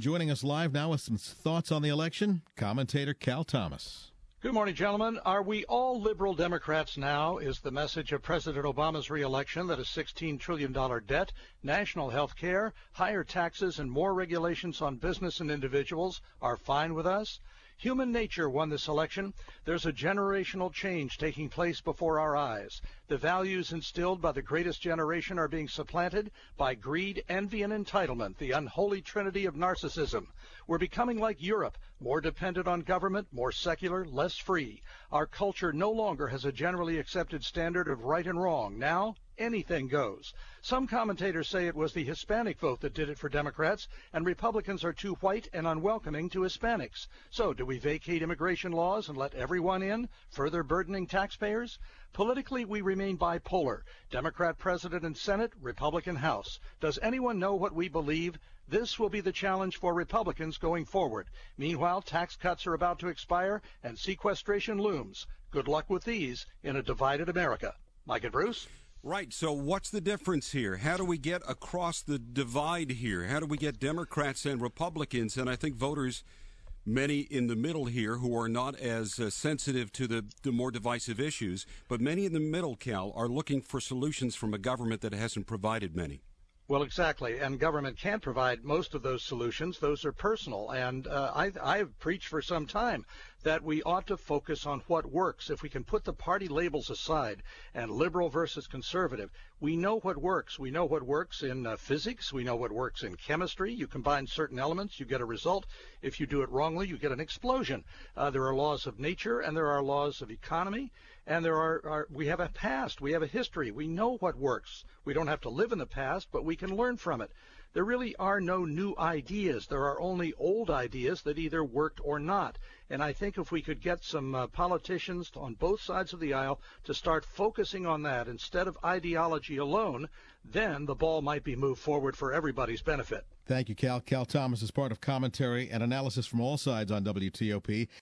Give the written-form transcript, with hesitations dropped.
Joining us live now with some thoughts on the election, commentator Cal Thomas. Good morning, gentlemen. Are we all liberal Democrats now? Is the message of President Obama's reelection that a $16 trillion debt, national health care, higher taxes, and more regulations on business and individuals are fine with us? Human nature won this election. There's a generational change taking place before our eyes. The values instilled by the greatest generation are being supplanted by greed, envy, and entitlement, the unholy trinity of narcissism. We're becoming like Europe, more dependent on government, more secular, less free. Our culture no longer has a generally accepted standard of right and wrong. Now, anything goes. Some commentators say it was the Hispanic vote that did it for Democrats, and Republicans are too white and unwelcoming to Hispanics. So do we vacate immigration laws and let everyone in, further burdening taxpayers? Politically, we remain bipolar. Democrat President and Senate, Republican House. Does anyone know what we believe? This will be the challenge for Republicans going forward. Meanwhile, tax cuts are about to expire and sequestration looms. Good luck with these in a divided America. Mike and Bruce? Right. So what's the difference here? How do we get across the divide here? How do we get Democrats and Republicans, and I think voters, many in the middle here who are not as sensitive to the more divisive issues, but many in the middle, Cal, are looking for solutions from a government that hasn't provided many? Well, exactly. And government can't provide most of those solutions. Those are personal. And I've preached for some time that we ought to focus on what works. If we can put the party labels aside and liberal versus conservative, we know what works. We know what works in physics. We know what works in chemistry. You combine certain elements, you get a result. If you do it wrongly, you get an explosion. There are laws of nature and there are laws of economy. And we have a past, we have a history, we know what works. We don't have to live in the past, but we can learn from it. There really are no new ideas. There are only old ideas that either worked or not. And I think if we could get some politicians on both sides of the aisle to start focusing on that instead of ideology alone, then the ball might be moved forward for everybody's benefit. Thank you, Cal. Cal Thomas is part of commentary and analysis from all sides on WTOP.